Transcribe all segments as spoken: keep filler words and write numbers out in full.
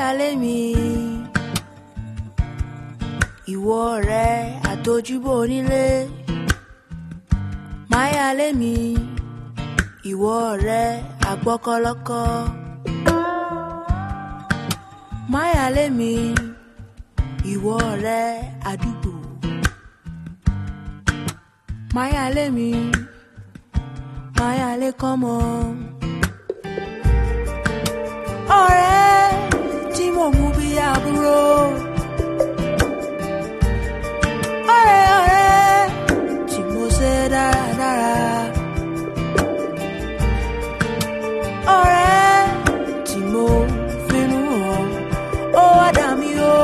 máyálé mi ìwọ ọ̀rẹ́ àtojúbọ onílé máyálé mi ìwọ ọ̀rẹ́ àgbọ́kọ́lọ́kọ́ máyálé mi ìwọ ọ̀rẹ́ àdúgbò máyálé mi máyálé kọ́mọ ọ̀rẹ́ tí mo mú bí àbúrò ọ̀rẹ́ ọ̀rẹ́ tí mo ṣe dáradára ọ̀rẹ́ tí mo finú hàn ó wá dà mí o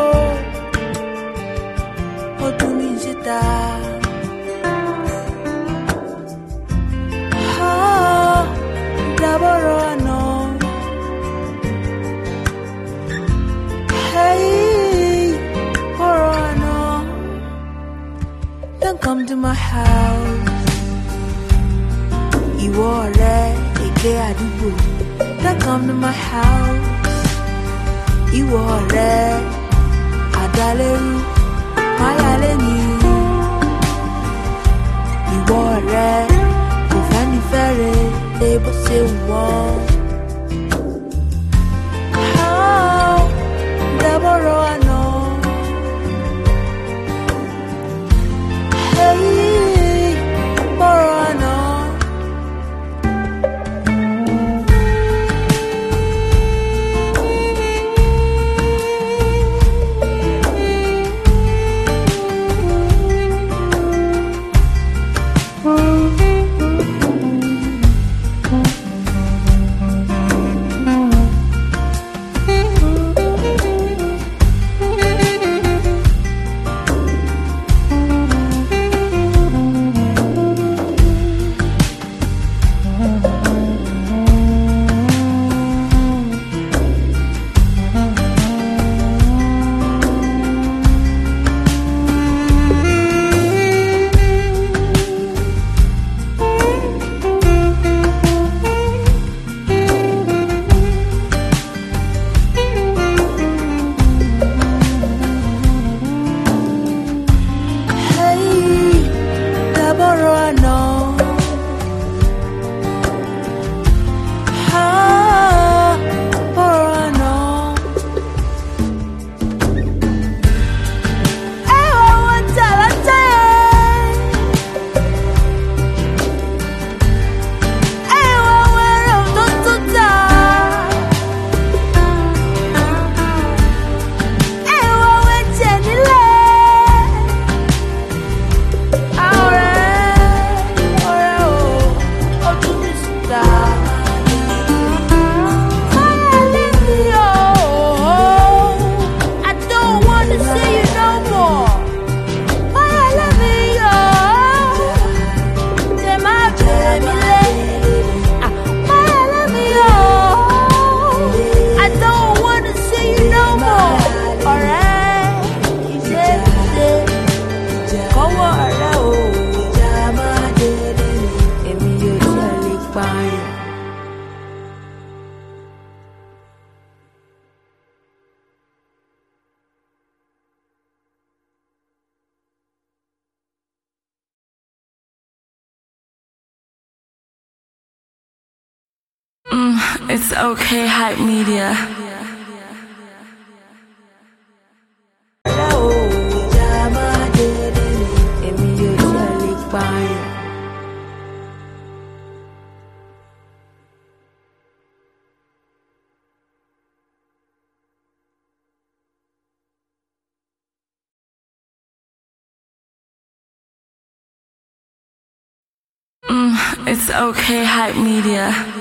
ó tú mi síta. Daboro àná. Hey, ọ̀rọ̀ àná. Don't come to my house. Ìwọ ọ̀rẹ́ èké àdúgbò. Don't come to my house. Ìwọ ọ̀rẹ́ àdálẹ́rú. Máyálé mi. Ìwọ ọ̀rẹ́ kò fẹ́ ní fẹ́rẹ̀. Bó ṣe wọ́n. Daboro àná. Hey, ọ̀rọ̀ àná. Mm, it's okay, hype media. Mm, it's okay, hype media.